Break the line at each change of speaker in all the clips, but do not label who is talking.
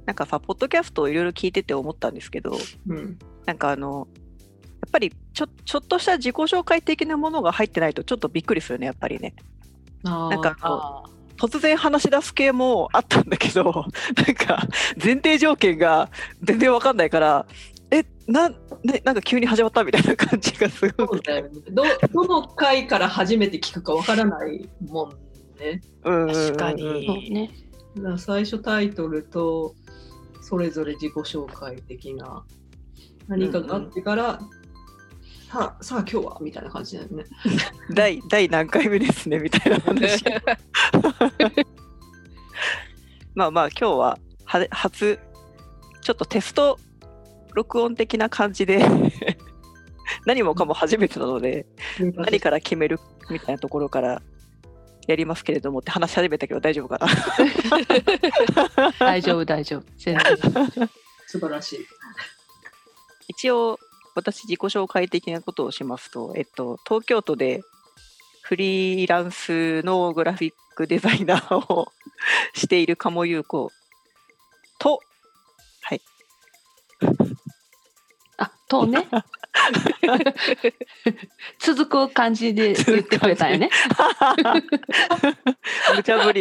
なんかさ、ポッドキャストをいろいろ聞いてて思ったんですけど、
うん、
なんかやっぱりちょっとした自己紹介的なものが入ってないとちょっとびっくりするね、やっぱりね。なんか突然話し出す系もあったんだけど、なんか前提条件が全然わかんないから、なんか急に始まったみたいな感じがすごく。
そうだよね。どの回から初めて聞くかわからないもんね。
確かに。
ね、
だから最初タイトルとそれぞれ自己紹介的な何かがあってから、さあ今日はみたいな感じだよね。
第何回目ですねみたいな話。まあ今日は初ちょっとテスト録音的な感じで何もかも初めてなので、何から決めるみたいなところからやりますけれどもって話し始めたけど大丈夫かな。
大丈夫全然
素晴らしい。
一応私自己紹介的なことをしますと、東京都でフリーランスのグラフィックデザイナーをしている鴨優子と、はい。
とね続く感じで言ってくれたよね。
無茶ぶり。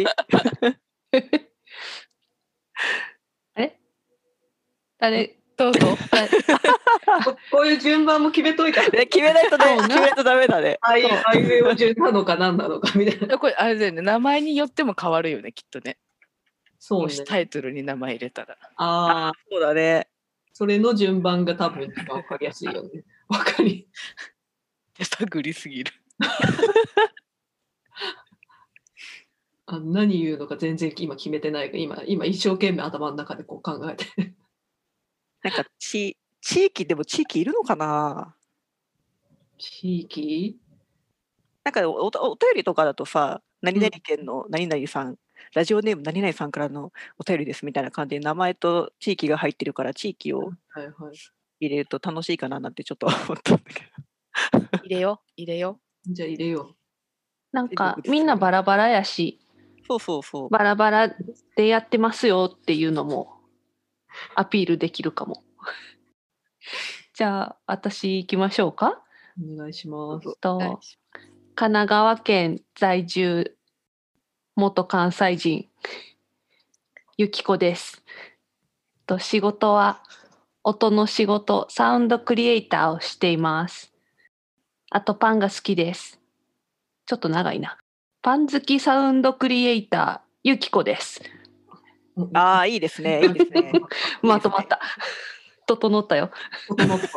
あれ
どうぞ。
こういう順番も決めといた。
決めないとね、決めないとダメだね。
あいうえお順なのか何なのかみたいな。
これあれだよね、名前によっても変わるよね、きっとね。
そうね。
もしタイトルに名前入れたら。
ああ、
そうだね。
それの順番が多分一番わかりやすいよね。わかり。
手探りすぎる。
何言うのか全然今決めてないが、今一生懸命頭の中でこう考えて。
なんか地域でも地域いるのかな。
地域？
なんかお便りとかだとさ、何々県の何々さん、ラジオネーム何々さんからのお便りですみたいな感じで名前と地域が入ってるから、地域を入れると楽しいかななんてちょっと思ったんだけど。
入れよ。
じゃあ入れよう。
なんかみんなバラバラやし、
そう
バラバラでやってますよっていうのもアピールできるかも。じゃあ私行きましょうか。
お願いします。
神奈川県在住元関西人ゆきこです。仕事は音の仕事、サウンドクリエイターをしています。あとパンが好きです。ちょっと長いな。パン好きサウンドクリエイターゆきこです。
ああ、いいですね。いいですね。
まとまった。整ったよ。
整った。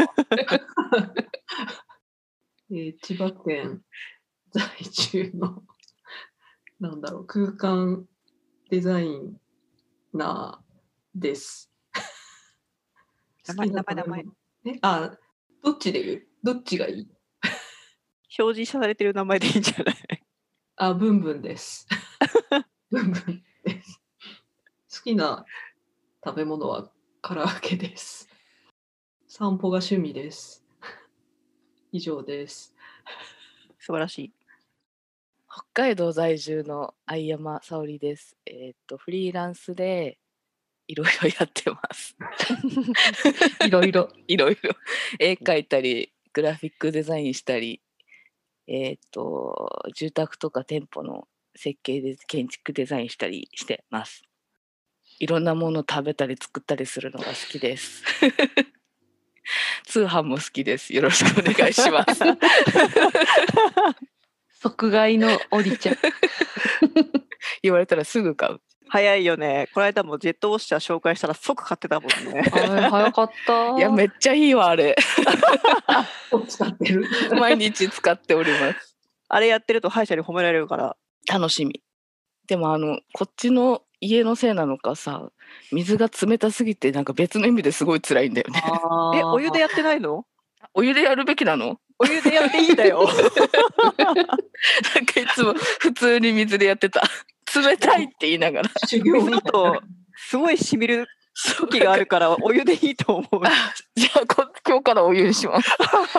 千葉県在住の空間デザイナーです。
名前。
どっちで言う？どっちがいい？
表示されてる名前でいいんじゃない？
ブンブンです。ブンブンです。好きな食べ物は唐揚げです。散歩が趣味です。以上です。
素晴らしい。
北海道在住の相山沙織です。フリーランスでいろいろやってます。
いろいろ
絵描いたり、グラフィックデザインしたり、住宅とか店舗の設計で建築デザインしたりしてます。いろんなもの食べたり作ったりするのが好きです。通販も好きです。よろしくお願いします。
即買いのおりちゃん。
言われたらすぐ買う。
早いよね。この間もジェットウォッシャー紹介したら即買ってたもんね。
早かった。
いや、めっちゃいいわ、あれ。
使ってる。
毎日使っております。
あれやってると歯医者に褒められるから
楽しみ。でもこっちの家のせいなのかさ、水が冷たすぎてなんか別の意味ですごい辛いんだよね。
お湯でやってないの？
お湯でやるべきなの？
お湯でやっていいんだよ。
なんかいつも普通に水でやってた。冷たいって言いながら。
修行
水だとすごい染みる時があるからお湯でいいと思う。
じゃあ今日からお湯にします。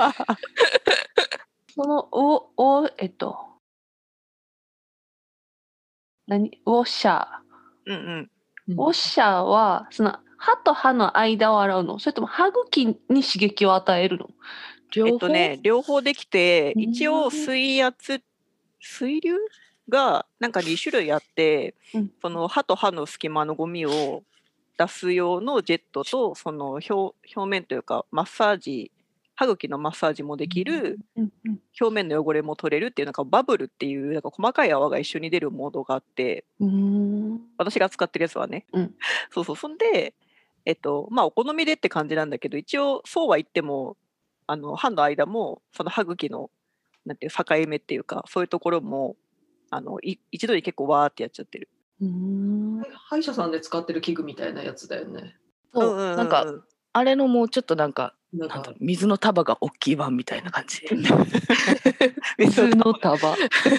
そのウォッシャー
うん
ウォッシャーはその歯と歯の間を洗うの？それとも歯茎に刺激を与えるの？
両方、
両方できて、
うん
一応水流がなんか2種類あって、
うん
その歯と歯の隙間のゴミを出す用のジェットと、その表面というかマッサージ、歯茎のマッサージもできる、
うんうん
表面の汚れも取れるっていう、なんかバブルっていうなんか細かい泡が一緒に出るモードがあって、私が使ってるやつはね、
うん
そうそんで、まあお好みでって感じなんだけど、一応そうは言っても歯の間もその歯茎のなんていう境目っていうか、そういうところも一度に結構わーってやっちゃってる。
歯医者さんで使ってる器具みたいなやつだよね。
そう、なんかあれのもうちょっとなんか
なんか
なんだろう、水の束が大きい版みたいな感じ。
水の束。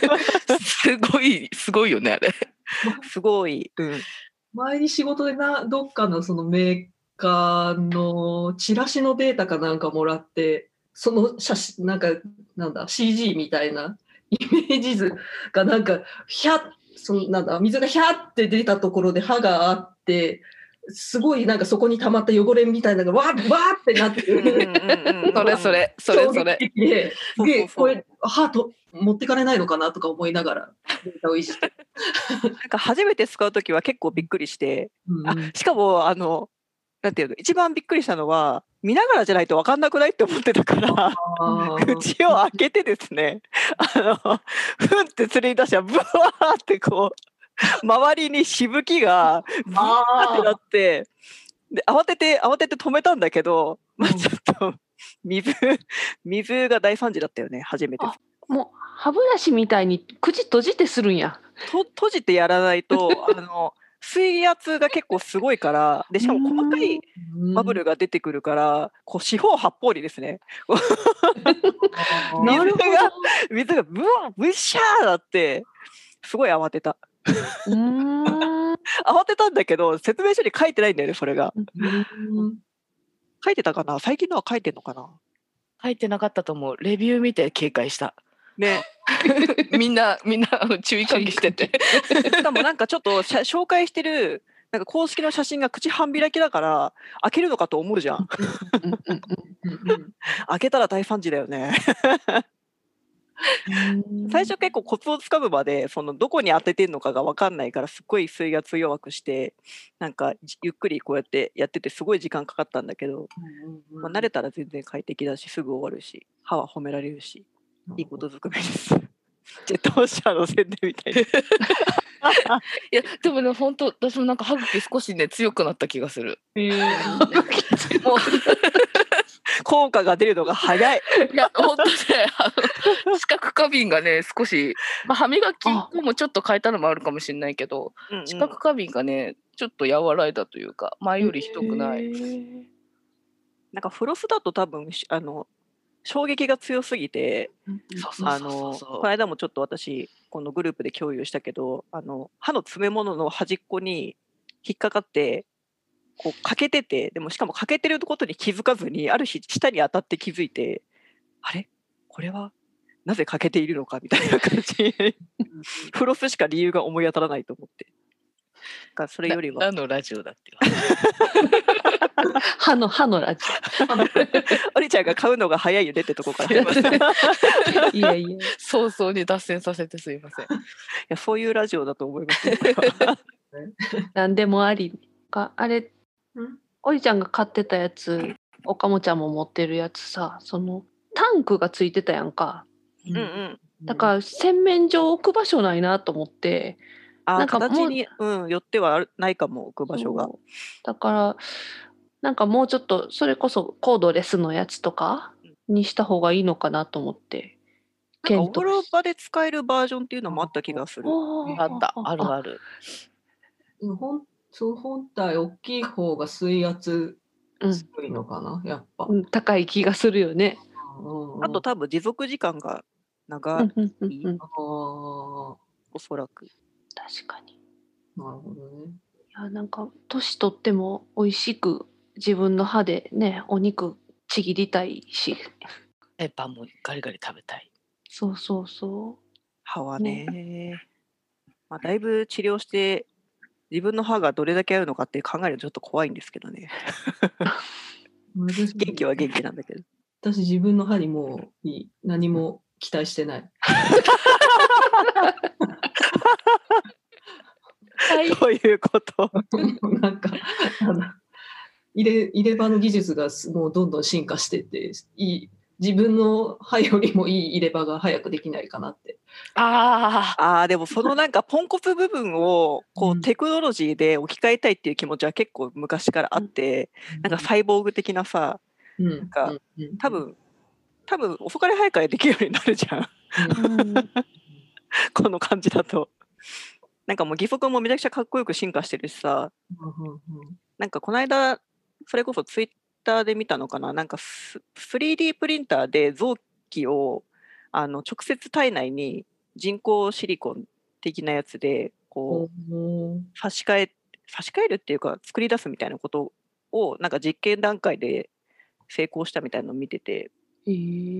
すごいよねあれ。
すごい。
前に仕事でどっかのそのメーカーのチラシのデータかなんかもらって、その写真、なんだ、CG みたいなイメージ図がなんか、水がヒャッって出たところで歯があって、すごいなんかそこに溜まった汚れみたいなのがわーってなってる。
それ。
衝撃的で、
そう
これ歯と持ってかれないのかなとか思いながらデータをいじって。
なんか初めて使うときは結構びっくりして、しかもなんていうの、一番びっくりしたのは見ながらじゃないと分かんなくないって思ってたから口を開けてですね、ふんって釣り出したらブワーってこう周りにしぶきがブワーってなって、で慌てて止めたんだけど、まあ、ちょっと水が大惨事だったよね、初めて。
もう歯ブラシみたいに口閉じてするんや。
閉じてやらないと水圧が結構すごいから、でしかも細かいバブルが出てくるから、こう四方八方にですね水がブワーブッシャーだって、すごい慌てた。慌てたんだけど説明書に書いてないんだよね、それが。書いてたかな、最近のは書いてんのかな。
書いてなかったと思う。レビュー見て警戒した
ね。
みんな注意喚起してて
しかもなんかちょっと紹介してるなんか公式の写真が口半開きだから開けるのかと思うじゃん開けたら大惨事だよね最初結構コツをつかむまでそのどこに当ててんのかが分かんないから、すっごい水圧弱くしてなんかゆっくりこうやってやっててすごい時間かかったんだけど、まあ、慣れたら全然快適だし、すぐ終わるし、歯は褒められるし、いいことずくめですジェットウォッシャーの宣伝みたいない
やでもね、本当私もなんか歯茎少しね強くなった気がする。
もう効果が出るのが早い。
いや本当ね、視覚過敏がね少し、まあ、歯磨き粉もちょっと変えたのもあるかもしれないけど、視覚過敏がねちょっと和らいだというか、前よりひどくない。
なんかフロスだと多分衝撃が強すぎて、この間もちょっと私このグループで共有したけど、歯の詰め物の端っこに引っかかってこう欠けてて、でもしかも欠けてることに気づかずに、ある日舌に当たって気づいて、あれこれはなぜ欠けているのかみたいな感じフロスしか理由が思い当たらないと思って、がそれよりは
何のラジオだって
歯のラジ
おりちゃんが買うのが早いよねってとこから
オいやいや
早々に脱線させてすいません。い
やそういうラジオだと思います
何でもありか。あれおりちゃんが買ってたやつ、おかもちゃんも持ってるやつさ、そのタンクがついてたやんか。だから洗面所置く場所ないなと思って、
なんか形に、よってはないかも、置く場所が。
だからなんかもうちょっとそれこそコードレスのやつとかにした方がいいのかなと思って。
なんかお風呂場で使えるバージョンっていうのもあった気がする。
ある。
本体大きい方が水圧強いのかな、やっぱ。
高い気がするよね。
あと多分持続時間が長い、おそらく。
確かに。
なるほどね。
いやなんか年取っても美味しく自分の歯でねお肉ちぎりたいし、
パンもガリガリ食べたい。
そう
歯はね、まあ、だいぶ治療して自分の歯がどれだけあるのかって考えるとちょっと怖いんですけどね。元気は元気なんだけど。
私自分の歯にもう何も期待してない。
どういうこと
なんか入れ歯の技術がもうどんどん進化してって自分の歯よりもいい入れ歯が早くできないかなって。
でもそのなんかポンコツ部分をこうテクノロジーで置き換えたいっていう気持ちは結構昔からあって、なんかサイボーグ的なさ、なんか多分遅かれ早かれできるようになるじゃん。この感じだと。なんかもう義足もめちゃくちゃかっこよく進化してるしさ、なんかこの間それこそツイッターで見たのかな、なんか 3D プリンターで臓器を直接体内に人工シリコン的なやつでこう差し替えるっていうか作り出すみたいなことをなんか実験段階で成功したみたいなのを見てて、め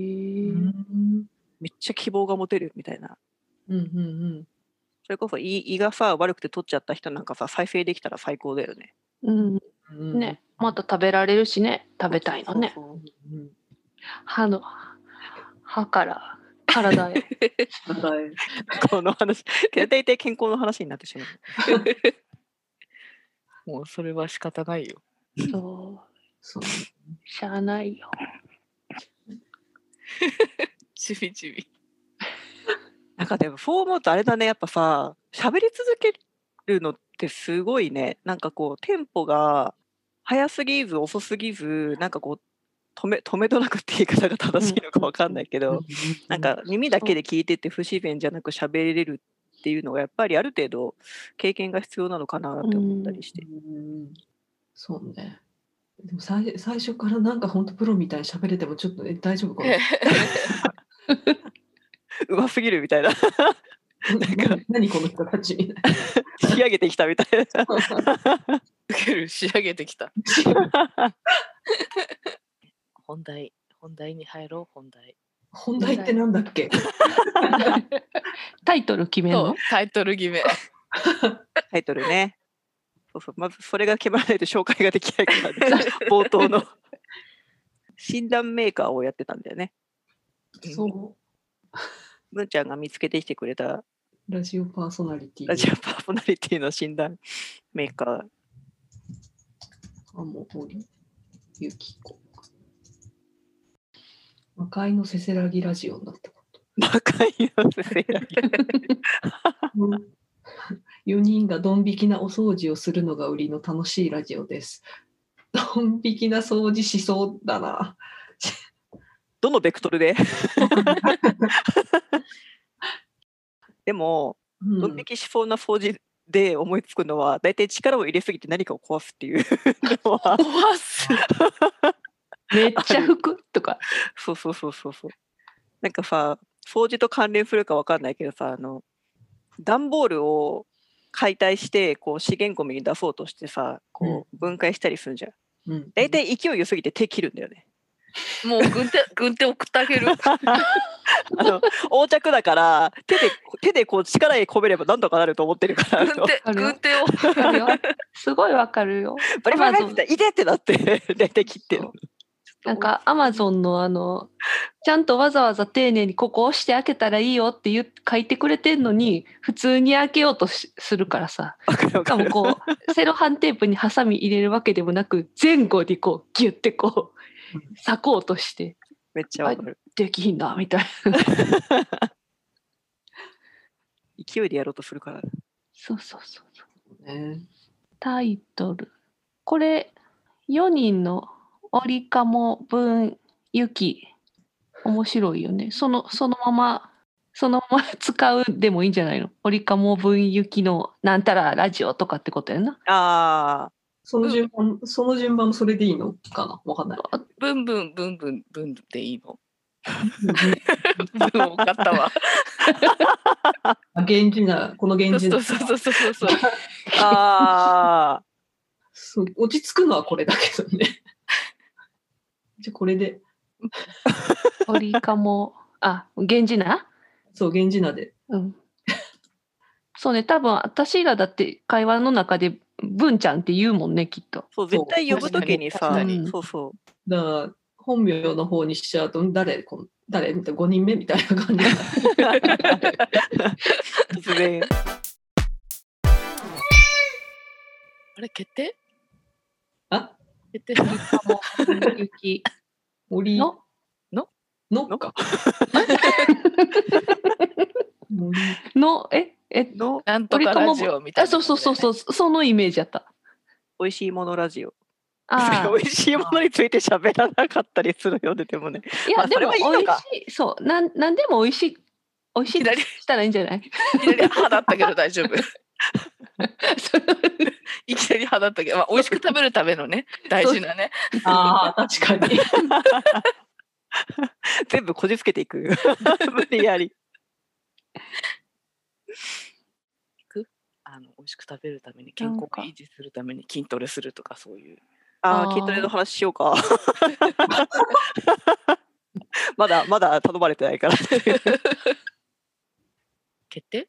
っちゃ希望が持てるみたいな。それこそ胃がさ悪くて取っちゃった人なんかさ再生できたら最高だよね。
ね、また食べられるしね、食べたいのね。歯から体へ。
この話、大体健康の話になってしま
う。もうそれは仕方ないよ。
そうしゃあないよ。
ちびちび。
なんかでもそう思うとあれだね、やっぱさ喋り続けるのってすごいね。なんかこうテンポが早すぎず遅すぎず、なんかこう止めどなくって言い方が正しいのか分かんないけど、なんか耳だけで聞いてて不自然じゃなく喋れるっていうのがやっぱりある程度経験が必要なのかなって思ったりして。
そうね。でも最初からなんか本当プロみたいに喋れてもちょっと大丈夫かな。
うますぎるみたいな。
何この人たちみたい
な。仕上げてきたみたいな。
仕上げてきた。本題に入ろう。
本題ってなんだっけ？
タイトル決めるの？
タイトル決め。
タイトルね。そうまずそれが決まらないと紹介ができないからね。冒頭の診断メーカーをやってたんだよね。
そう。
むんちゃんが見つけてきてくれた
ラジオパーソナリテ
ィの診断メーカー。
鴨堀ゆき子。魔界のせせらぎラジオになったこと。
魔界のせせらぎ。
4人がドン引きなお掃除をするのが売りの楽しいラジオです。ドン引きな掃除しそうだな。
どのベクトルででも、ドン引きしそうな掃除で思いつくのはだいたい力を入れすぎて何かを壊すっていうのは
壊す
めっちゃ拭くとか。
そうなんかさ掃除と関連するか分かんないけどさ段ボールを解体してこう資源ゴミに出そうとしてさこう分解したりするんじゃん。だいたい勢い良すぎて手切るんだよね。
もう軍手送ってあげる。
横着だから手でこう力に込めればなんとかなると思ってるから
軍手を
すごいわかるよ。
バリバリっていてってなってだいたい切ってる。
なんかアマゾンのちゃんとわざわざ丁寧にここ押して開けたらいいよって書いてくれてんのに普通に開けようとするからさ。しかもこうセロハンテープにハサミ入れるわけでもなく前後にこうギュッてこう裂こうとして
めっちゃわかる。
できひんなみたいな。
勢いでやろうとするから。
そう、タイトルこれ4人のオリカモ分雪面白いよね。そのまま使うでもいいんじゃないの？オリカモ分雪のなんたらラジオとかってことやな。
その順番もそれでいいのかな？わかんない。
ブンでいいの？分多かったわ。
源氏なこの源氏な。
そう。
落ち着くのはこれだけどね。じゃこれで。
オリカモ源氏な？
そう源氏なで。
そうね、多分私らだって会話の中で文ちゃんって言うもんね、きっと。
そう、絶対呼ぶときにさ、
確かに
そうそう。
だから本名の方にしちゃうと誰みたいな5人目みたいな感じ。
突然。
あれ決定？
あ、
決定。
雪
森
の
のか。森
の
の
なんとかラジオみたいな、
そうそのイメージやった。
美味しいものラジオ。
あ
美味しいものについて喋らなかったりするよね、でもね。
いや、でも美味
いいのか。
しい、そうなんでも美味しいとしたらいいんじゃない？
いきなり歯だったけど大丈夫。いきなり歯だったけど、美味しく食べるためのね、大事なね。
ああ、確かに。
全部こじつけていく。無理やり。
美味しく食べるために、健康を維持するために筋トレするとか、そういう。
筋トレの話しようか。まだ頼まれてないから。
決定？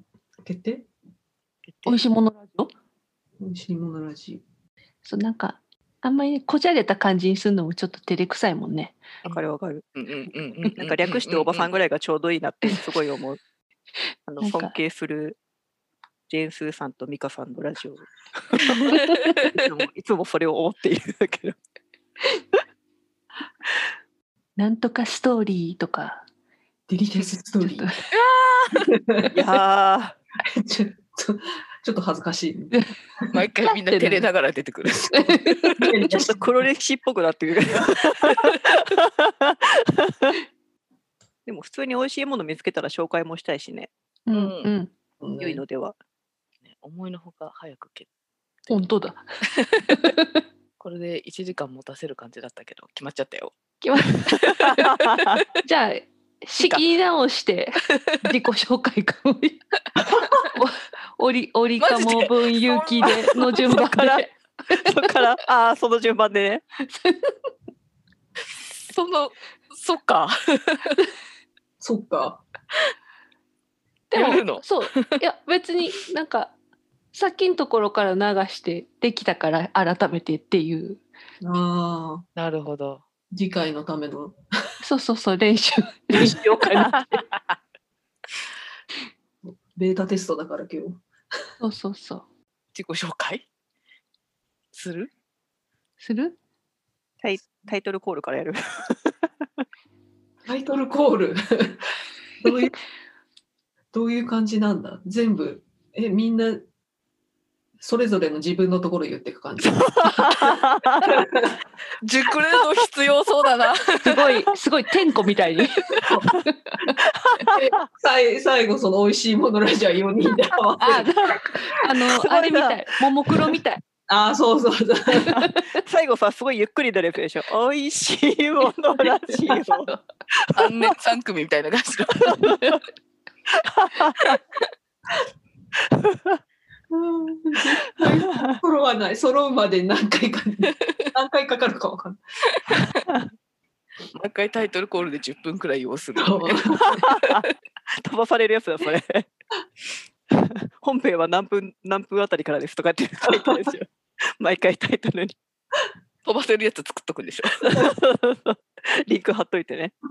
美味しいものラジオ？
美味しいものラジ
そう、なんかあんまりこじゃれた感じにするのもちょっと照れくさいもんね。
わかるわかる。
なん
なんか略しておばさんぐらいがちょうどいいなってすごい思う。
なんか
尊敬するジェーンスーさんとミカさんのラジオ。いつもそれを思っているんだけど。
なんとかストーリーとか。
デリシャスストーリー。
いや
ちょっと恥ずかしい。
毎回みんな照れながら出てくる。
ちょっと黒歴史っぽくなってくる。でも普通に美味しいもの見つけたら紹介もしたいしね。良いのでは。
思いのほか早く決
定。本当だ。
これで1時間持たせる感じだったけど決まっちゃったよ。
じゃあ仕切り直して自己紹介かも。おりかも分勇気での順番で。
そっからその順番でね。
そっか。
でもそういや別になんかさっきのところから流してできたから改めてっていう。
ああ、
なるほど。
次回のための。
そう練習を兼ねて。
ベータテストだから今日。
そう。
自己紹介する？
タイトルコールからやる。
タイトルコールどういう感じなんだ？全部みんなそれぞれの自分のところ言っていく感じ。
熟練の必要そうだな。
すごい天子みたいに。
最後その美味しいものラジオ4人で合わせる。
あれみたい。ももクロみたい。
そう。
最後さすごいゆっくり出るでしょ。美味しいものラジオ。
3組みたいな感じ。
揃わない。揃うまで何回かかかるか分かんない。
毎回タイトルコールで10分くらい要する。
飛ばされるやつだそれ。本編は何分あたりからですとかって書いてあるでしょ。毎回タイトルに
飛ばせるやつ作っとくんでしょ。
リンク貼っといてね。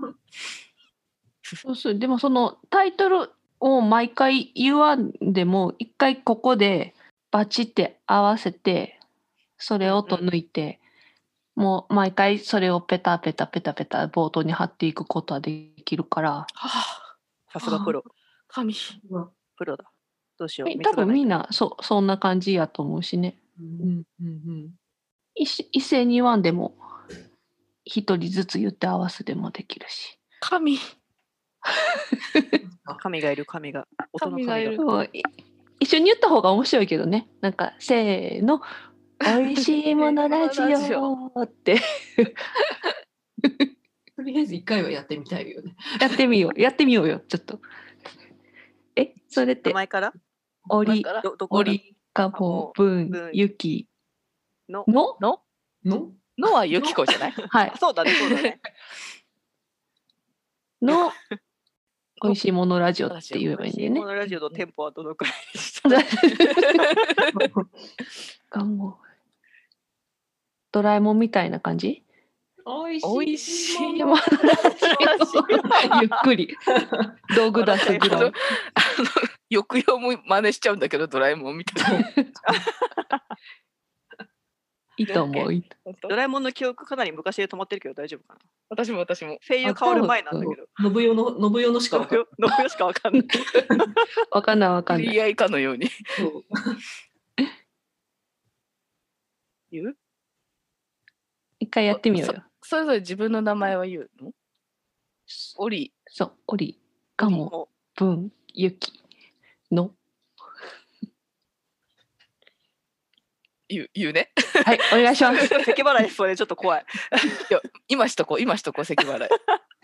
でもそのタイトルを毎回言わんでも一回ここでバチって合わせてそれをと抜いて、もう毎回それをペタペタ冒頭に貼っていくことはできるから。
さすがプロ。
神
プロだ。どうしよう。
多分みんなそんな感じやと思うしね。一斉に言わんでも一人ずつ言って合わせでもできるし。
神
がいる。神がいる。
一緒に言った方が面白いけどね。なんかせーの美味しいものラジオって。
とりあえず1回はやってみたいよね。
やってみようよちょっと。それって
前から
おりかも分ゆきの
はゆきこじゃない？
はい。
そうだね。
美味しいものラジオって言えばいいんだよね
こ。のラジオのテンポはどのくらいでした
願望。ドラえもんみたいな感じ？
おい
美味しい
でもゆっくり道具出すぐらい。
抑揚も真似しちゃうんだけど、ドラえもんみたいな。
いいと思う。
ドラえもんの記憶かなり昔で止まってるけど大丈夫かな。
私も。
声優変わる前なんだけど。
信代のしか分かんない。
信代しかわかんない。
わかんないわかんない。
知り合いかのように。
そう
言う？
一回やってみようよ。
それぞれ自分の名前は言うの？オリ。
そう、オリ、ガモ、ブン、ユキ、の。
言うね。
はい、お願いします。
咳払いしそうでちょっと怖い。
いや、今しとこう咳払い。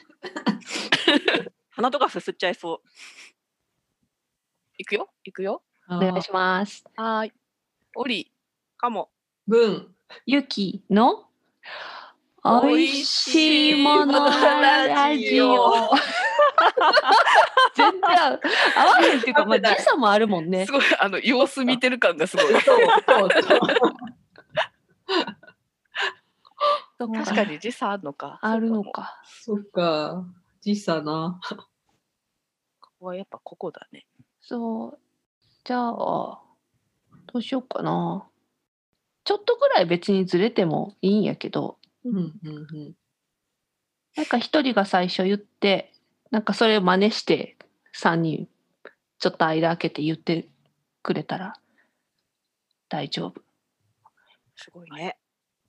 鼻とかすすっちゃいそう。
いくよ。
お願いします。
はい。オリ、
かも。
ブン、
ユキのおいしいものラジオ。全然合わないっていうか、まあ時差もあるもんね
す。ごい様子見てる感がすごい。確かに時差あるのか。
あるのか。
そっか、時差な。
ここはやっぱここだね。
そう。じゃあどうしようかな。ちょっとぐらい別にずれてもいいんやけど、なんか一人が最初言って、なんかそれを真似して3人ちょっと間開けて言ってくれたら大丈夫。
すごいね。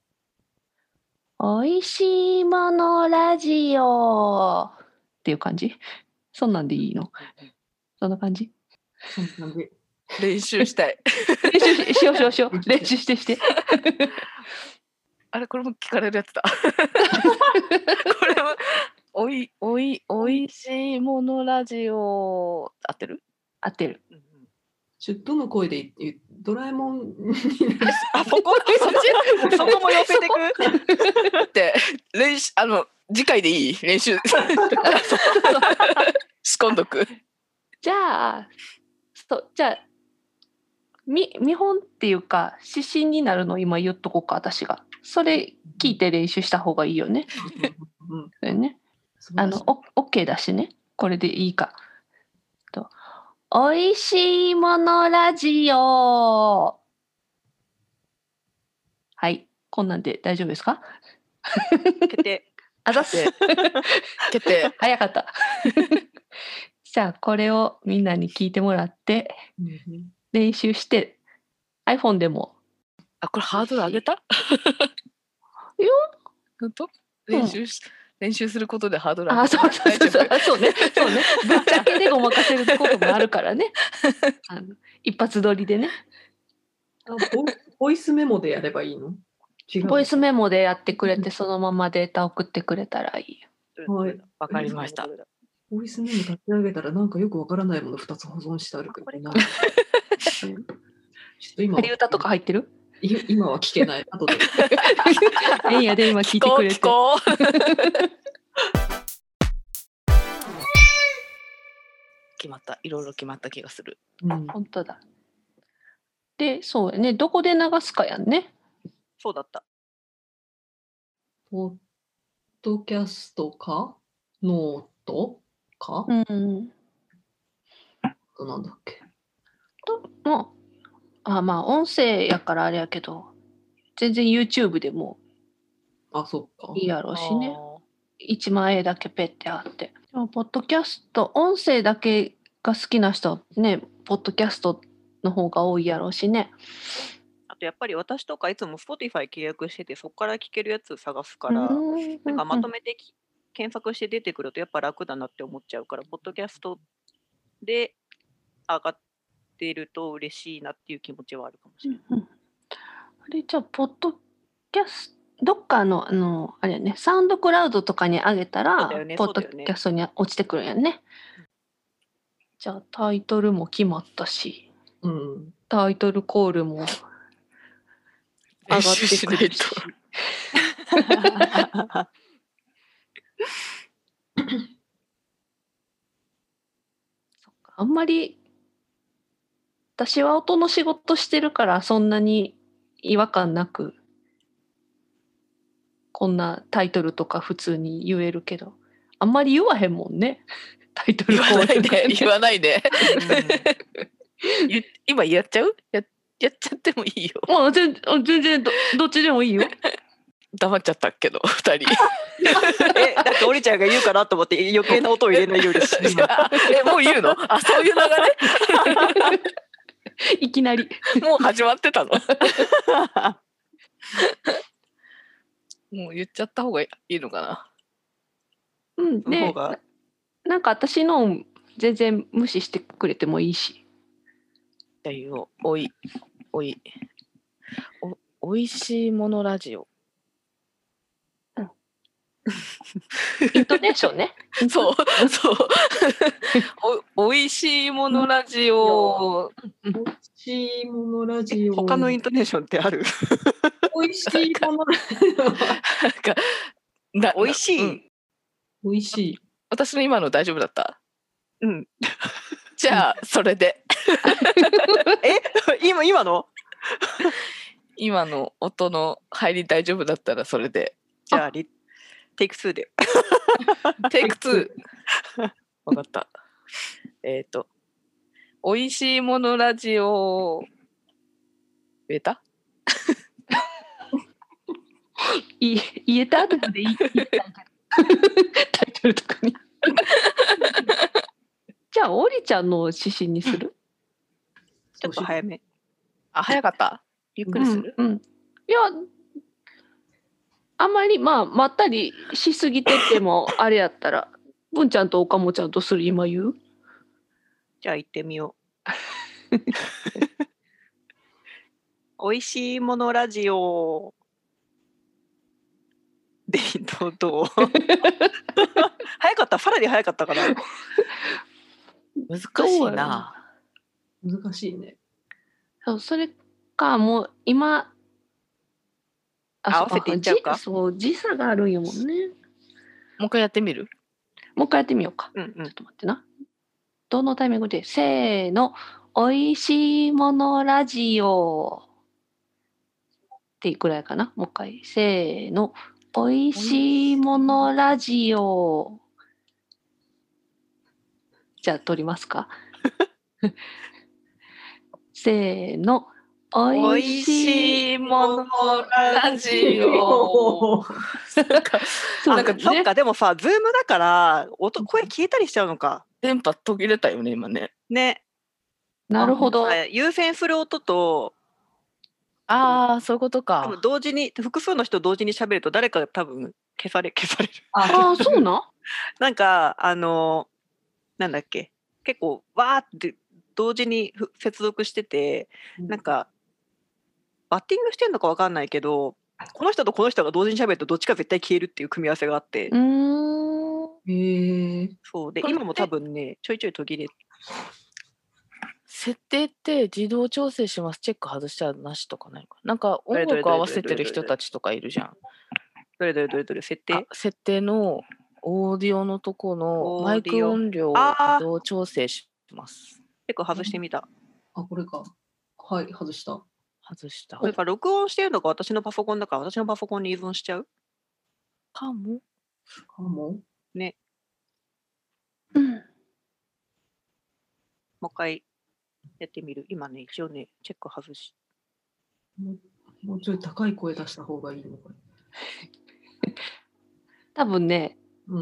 おいしいものラジオっていう感じ？そんなんでいいの？そんな感じ？
そんな感じ。
練習したい。
練習しよう。練習して。
あれこれも聞かれるやつだ。これはおいしいものラジオ合ってる？
合ってる。
ちょっとの声で言うドラえもんに
あ、そこも寄せてく
って練習次回でいい？練習仕込んどく。
じゃあ見本っていうか指針になるの今言っとこうか。私がそれ聞いて練習した方がいいよね。それね、OK だしね。これでいいかと。おいしいものラジオ。はい、こんなんで大丈夫ですか？
決定。
あざっす。
決定。
早かった。じゃあこれをみんなに聞いてもらって練習して iPhone でも。
あ、これハードル上げた？
いや、
本当？練習することでハードル
上げた。そうね。ぶっちゃけでごまかせることもあるからね。一発撮りでね。
ボイスメモでやればいいの？違う。
ボイスメモでやってくれてそのままデータ送ってくれたらいいよ。
はい、
わかりました。
ボイスメモ立ち上げたらなんかよくわからないもの2つ保存してあるけどな。ちょっと今
仮歌とか入ってる？
今は聞けない。後で。
いいやで今聞いてくれて。
決まった。いろいろ決まった気がする。
本当だ。で、そうやね。どこで流すかやんね。
そうだった。
ポッドキャストかノートか？なんだっけ。
まあ音声やからあれやけど、全然 YouTube でも
そっか。
いいやろうしね。1万円だけペッてあって。でもポッドキャスト音声だけが好きな人はね、ポッドキャストの方が多いやろうしね。
あとやっぱり私とかいつも Spotify 契約しててそこから聞けるやつ探すから、なんかまとめて検索して出てくるとやっぱ楽だなって思っちゃうから、ポッドキャストで上がってると嬉しいなっていう気持ちはあるかもしれない。
あれじゃあポッドキャストどっかのあれやね、サウンドクラウドとかに上げたら、ポッドキャストに落ちてくるんやね。じゃあタイトルも決まったし、タイトルコールも上がってくるし。 あんまり私は音の仕事してるからそんなに違和感なくこんなタイトルとか普通に言えるけど、あんまり言わへんもんね。タイトル
言わないで、言わないで。今やっちゃう？やっちゃってもいいよ。
全然どっちでもいいよ。
黙っちゃったけど2人。
だってオリちゃんが言うかなと思って余計な音を入れないようにして
もう言うの？あ、そういう流れ？
いきなり。
もう始まってたの？もう言っちゃった方がいいのかな。
うんで、なんか私の全然無視してくれてもいいし。
じゃあ言おう。おいしいものラジオ。
イントネーションね。
そう。おいしいものラジオ。
おいしいものラジオ。
他のイントネーションってある？
おいしいものラジ
オ。おいしい。
おいしい。
私の今の大丈夫だった？
うん。
じゃあそれで。
今の？
今の音の入り大丈夫だったらそれで。
じゃあテイク2で。
テイク2。分かった。おいしいものラジオ。言えた？
言えたとかでいいタイトルとかに。じゃあオリちゃんの指針にする？
ちょっと早め。
あ、早かった？ゆっくりする？
いや、あんまりまったりしすぎててもあれやったら文ちゃんとおかもちゃんとする今言う？
じゃあ行ってみよう。おいしいものラジオでどう？早かった？さらに早かったかな？
難しいな。
難しいね。
それかもう今
合わせていっちゃうか？
そう時差があるんやもんね。
もう一回やってみる？
もう一回やってみようか。ちょっと待ってな。どのタイミングで？せーの。おいしいものラジオっていくらいかな。もう一回。せーの。おいしいものラジオ。じゃあ撮りますか。せーの。おいしいものラジオ。
そっか、でもさ、ズームだから声消えたりしちゃうのか。
電波途切れたよね今ね。
ね。
なるほど。
優先する音と。
そういうことか。
多分同時に複数の人同時に喋ると誰かが多分消される。
そうな？
なんかなんだっけ、結構わーって同時に接続してて、なんかバッティングしてんのか分かんないけど、この人とこの人が同時に喋るとどっちか絶対消えるっていう組み合わせがあって。そうで今も多分ねちょいちょい途切れ。
設定って自動調整しますチェック外したらなしとかないか。なんか音楽合わせてる人たちとかいるじゃん。
どれ設定？
設定のオーディオのとこのマイク音量を自動調整します。
結構外してみた。
これか。はい、外した。
これか録音してるのか私のパソコンだから私のパソコンに依存しちゃう？
かも
ね。もう一回やってみる。今ね一応ねチェック外し。
もうちょい高い声出した方がいいのこれ。
多分ね、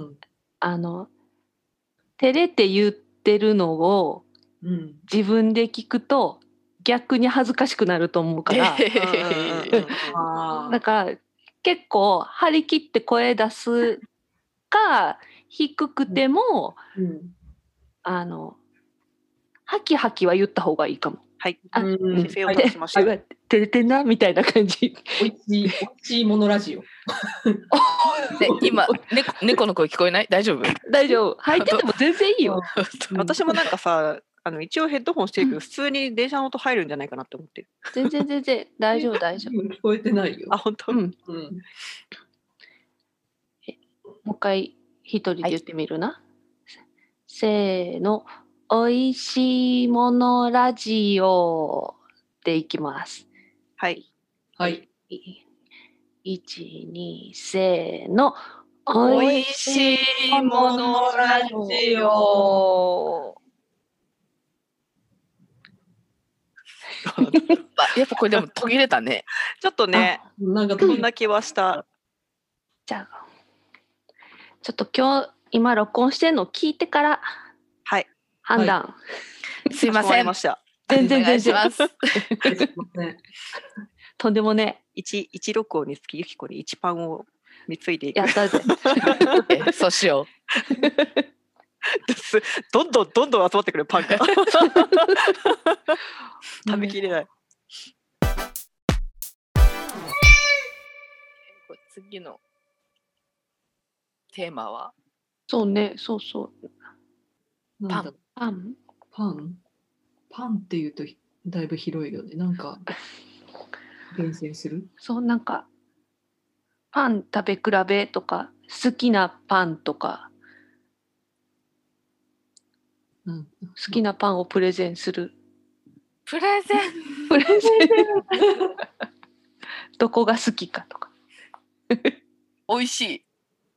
照れて言ってるのを自分で聞くと逆に恥ずかしくなると思うから、だから結構張り切って声出すか低くても、ハキハキは言った方がいいかも。
はい。姿勢を正しました。
照れてんなみたいな感じ。
おいしいものラジオ。
で今猫の声聞こえない？大丈夫？
大丈夫。入ってても全然いいよ。
私もなんかさ一応ヘッドホンしてるけど普通に電車の音入るんじゃないかなって思ってる。
全然大丈夫。
聞こえてないよ。
本当？
もう一回一人で言ってみるな。せーの。 おいしいものラジオでいきます。
はい。
はい。
1、2、せーの。
おいしいものラジオ。やっぱこれでも途切れたね。
ちょっとね、
なんか
そんな気はした。
じゃあ、ちょっと今録音してるのを聞いてから
はい
判断。
すいません。
全然
お願いします。
とんでもね。
1録音につきゆきこに1パンを貢いでいく。
やったぜ。
そうしよ
う。どんどん集まってくるパンが。食べきれない。
次のテーマは
そうね、そうそう。
パンっていうとだいぶ広いよね。なんか厳選する？
そう、なんかパン食べ比べとか好きなパンとか、好きなパンをプレゼンする。
プレゼン
どこが好きかとか。
美味しい。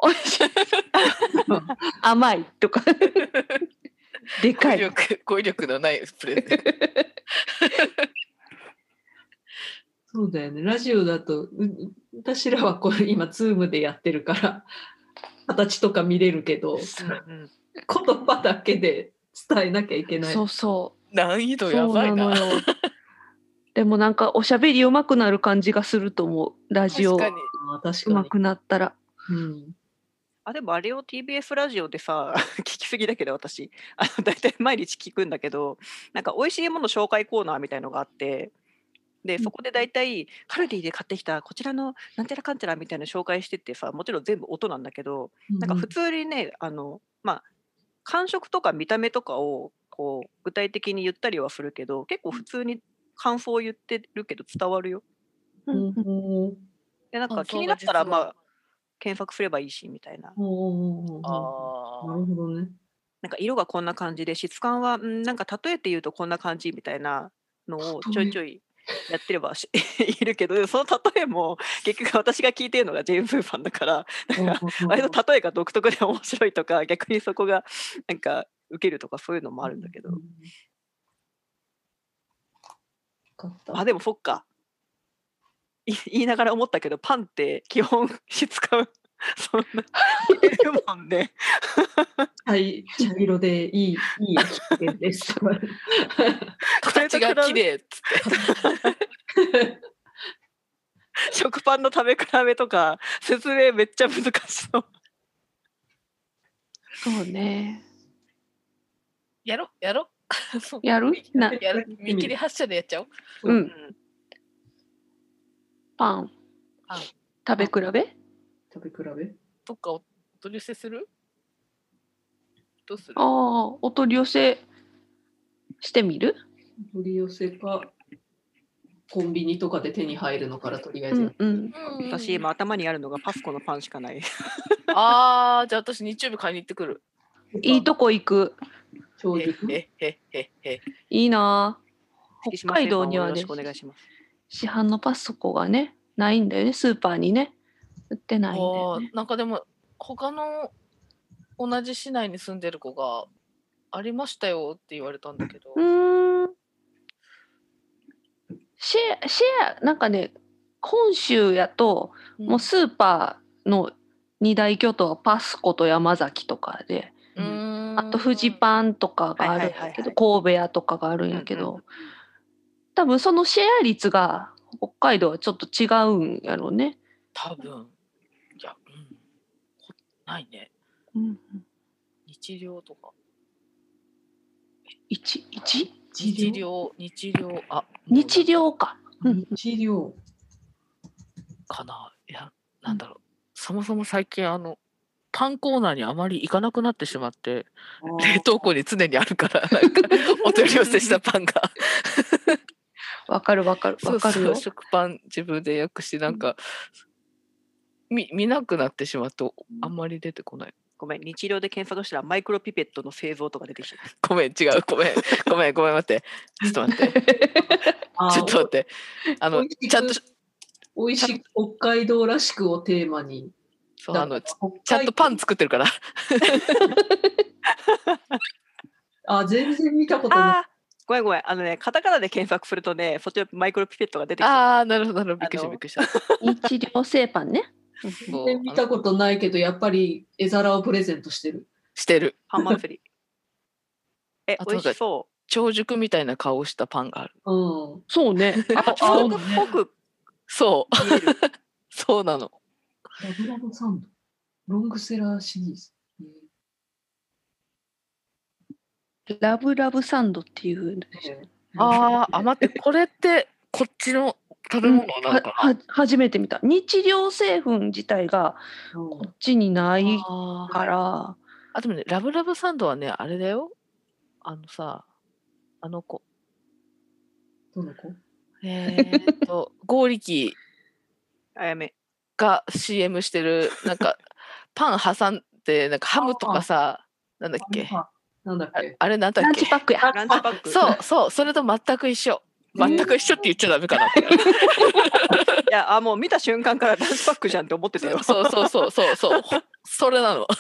甘いとか。でかい。
語彙力のないプレゼン。
そうだよね。ラジオだと私らはこれ今ズームでやってるから形とか見れるけど、言葉だけで伝えなきゃいけない。
そうそう。
難易度やばいな。
でもなんかおしゃべり上手くなる感じがすると思う。ラジオ上手くなったら。
でもあれを TBS ラジオでさ聞きすぎだけど私だいたい毎日聞くんだけど、なんか美味しいもの紹介コーナーみたいのがあって、でそこでだいたいカルディで買ってきたこちらのなんちゃらかんちゃらみたいな紹介してってさ、もちろん全部音なんだけど、なんか普通にね感触とか見た目とかをこう具体的に言ったりはするけど、結構普通に感想を言ってるけど伝わるよ。でなんか気になったら検索すればいいしみたいな。
なるほどね。
なんか色がこんな感じで質感はなんか例えて言うとこんな感じみたいなのをちょいちょいやってればいるけど、その例えも結局私が聞いてるのがジェームズ・ファンだから、割と例えが独特で面白いとか、逆にそこがなんかウケるとかそういうのもあるんだけど。でもそっか。言いながら思ったけど、パンって基本質感そんな似てるもんね。
茶色でいい焼き加減です。
形が綺麗っつって。
食パンの食べ比べとか説明めっちゃ難しそう。
そうね。
やる見切り発車でやっちゃおう。
パン食べ比べ
とかお取り寄せする？どうする？
お取り寄せしてみる？
お取り寄せかコンビニとかで手に入るのからとりあえず。
私今頭にあるのがパスコのパンしかない。
じゃあ私日曜日買いに行ってくる。
いいとこ行く。いいな。北海道にはね、市販のパスコがねないんだよね、スーパーにね売ってないんだよね。
なんかでも他の同じ市内に住んでる子がありましたよって言われたんだけど。
シェアなんかね、本州やともうスーパーの二大巨頭はパスコと山崎とかで、あとフジパンとかがあるんやけど、神戸屋とかがあるんやけど、多分そのシェア率が北海道はちょっと違うんやろうね。
多分いや、ないね。日量とか。
日
量
日量か。
日量
かな。いや、なんだろう。そもそも最近パンコーナーにあまり行かなくなってしまって、冷凍庫に常にあるからなんかお取り寄せしたパンが
わかるよ。
食パン自分で焼くし、なんか見なくなってしまってあんまり出てこない。
ごめん、日療で検索したらマイクロピペットの製造とか出てきた。
ごめん違うごめん待ってちょっと待ってちょっと待ってちゃんと
美味しい北海道らしくをテーマに。
そうちゃんとパン作ってるから。
全然見たことない。
ごめんね、カタカナで検索するとね、そっちのマイクロピペットが出てきた。
ああなるほどびっくりした。
日療製パンね。
全然見たことないけどやっぱり絵皿をプレゼントしてる。
パン祭り。美味しそう。
長熟みたいな顔したパンがある。
そうね。
長熟っぽく
そうそうなの。
ラブラブサンドロングセラーシリーズ。
ラブラブサンドっていう
待ってこれってこっちの食べ物なのかな。
初めて見た。日療製粉自体がこっちにないから。
でもねラブラブサンドはねあれだよ。あの子。
どの子？
剛力
あやめ
が CM してるなんかパン挟んでなんかハムとかさなんだっけあれなんだっけ
ランチパックや。
ランチパック。
そうそれと全く一緒って言っちゃダメかな。い
やもう見た瞬間からランチパックじゃんって思ってたよ。
そうそれなの。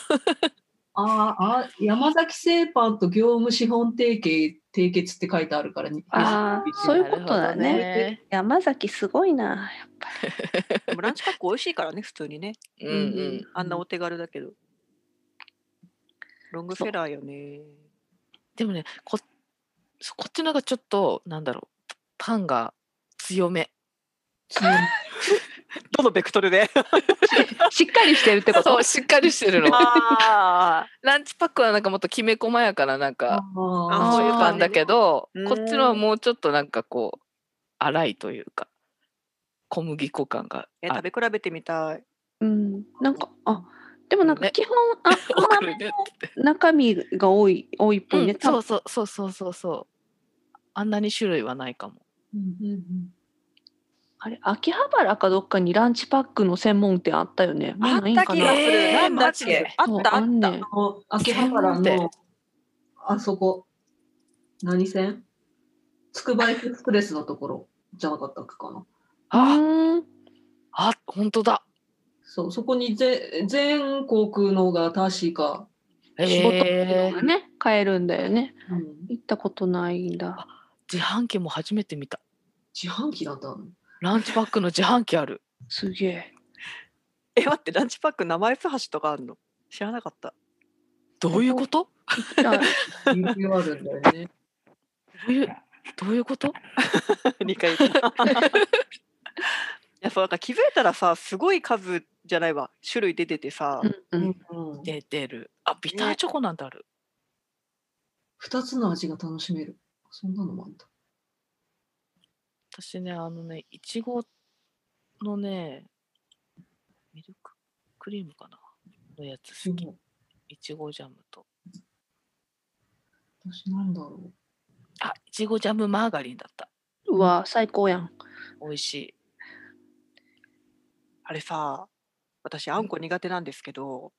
山崎製パンと業務資本締結って書いてあるからに。
そういうことだね。山崎すごいなやっぱり。
でもランチパック美味しいからね普通にね。あんなお手軽だけど。ロングセラーよね。
でもねこっちのがちょっとなんだろうパンが強め。
どのベクトルで
しっかりしてるってこと？
そうしっかりしてるの。ランチパックはなんかもっときめ細やかななんかそういうパンだけど、こっちのはもうちょっとなんかこう粗いというか小麦粉感が
食べ比べてみたい。
なんかでもなんか基本甘めの中身が多いっぽいね。
そうあんなに種類はないかも。
あれ秋葉原かどっかにランチパックの専門店あったよね。
あった気がする。なんだっけ？あった。
秋葉原のあそこ何線？つくばエクスプレスのところじゃなかったっけかな。
本当だ。
そこに全国のが確か
仕事がね買えるんだよね。行ったことないんだ。
自販機も初めて見た。
自販機だったの？
ランチパックの自販機ある。
すげえ。
待ってランチパック生 F 箸とかあるの？知らなかった。
どういうこと？
指輪あるんだよね。
どういうこと？
理解できた。そうなんか気づいたらさすごい数じゃないわ種類出ててさ、
出てる。ビターチョコなんてある。
2つの味が楽しめる。そんなのもあった。
私ねいちごのねミルククリームかなのやつ好き。いちごジャムと。
私なんだろう。
いちごジャムマーガリンだった。
うわ最高やん。
美味しい。
あれさ私あんこ苦手なんですけど、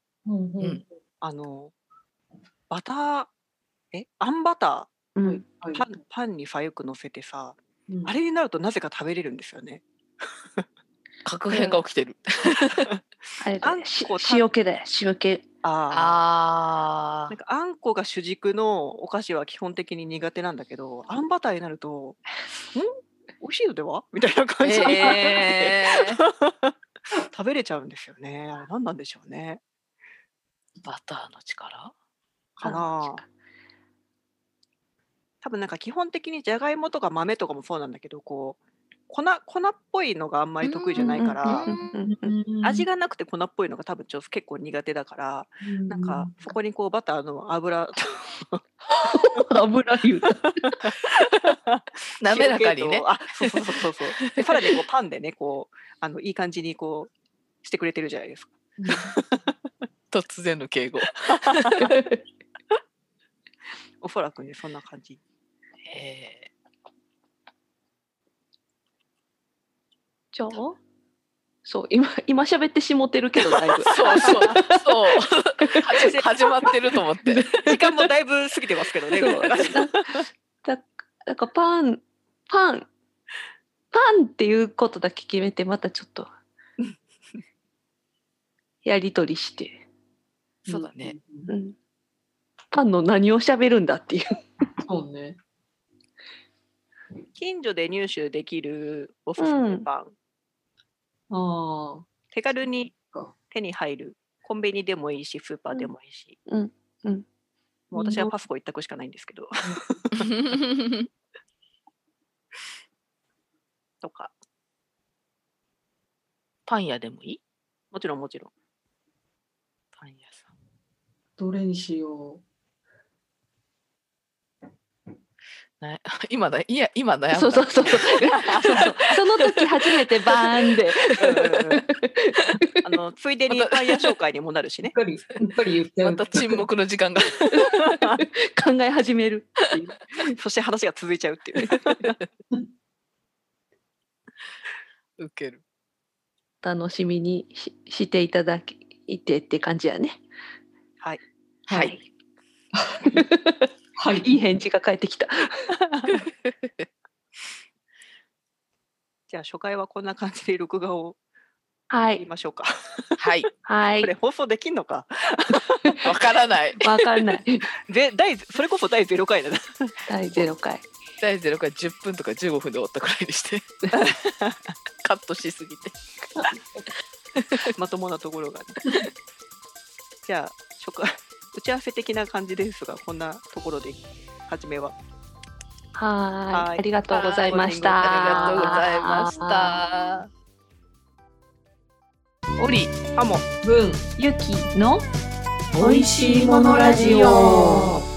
バターあんバター、パンにさよく乗せてさ、あれになるとなぜか食べれるんですよね。
確変が起きてる。
あれ塩気だよ塩気。
なんかあんこが主軸のお菓子は基本的に苦手なんだけど、あんバターになると美味しいのではみたいな感じで、食べれちゃうんですよね。あれ何なんでしょうね。
バターの力
かな。多分なんか基本的にじゃがいもとか豆とかもそうなんだけどこう粉っぽいのがあんまり得意じゃないから味がなくて粉っぽいのが多分結構苦手だからなんかそこにこうバターの油
言う
滑らかにね。
そうでさらにこうパンでねこういい感じにこうしてくれてるじゃないですか。
突然の敬語。
おそらくねそんな感じ。
じゃあそう今喋ってしもてるけどだいぶ
そう始まってると思って
時間もだいぶ過ぎてますけどね。
そうなんかパンっていうことだけ決めてまたちょっとやり取りして、
そうだね、
うん、パンの何を喋るんだっていう。
そうね。
近所で入手できるおすすめパン、
ああ、
手軽に手に入る、コンビニでもいいしスーパーでもいいし、
うんうん、
もう私はパスコ一択しかないんですけどとか。
パン屋でもいい？
もちろんもちろん。
パン屋さん。
どれにしよう。
今悩んだ。
そうその時初めてバーンで
ついでにパン屋紹介にもなるしね。
うっかり言っちゃう。
また沈黙の時間が
考え始めるっていう
そして話が続いちゃうっていう
ウケる。
楽しみにしていただいてって感じやね。
はい
はい
はい、いい返事が返ってきた
じゃあ初回はこんな感じで録画を
はい
言いましょうか。
はい
はい
これ放送できんのか
わからない
わかんない
それこそ第0回だな。
第0回
第0回10分とか15分で終わったくらいにしてカットしすぎて
まともなところが、ね、じゃあ打ち合わせ的な感じですが、こんなところで初めは
はい、ありがとうございました。
ありがとうございました。オリ
ハモ
ブン
ユキの
おいしいものラジオ。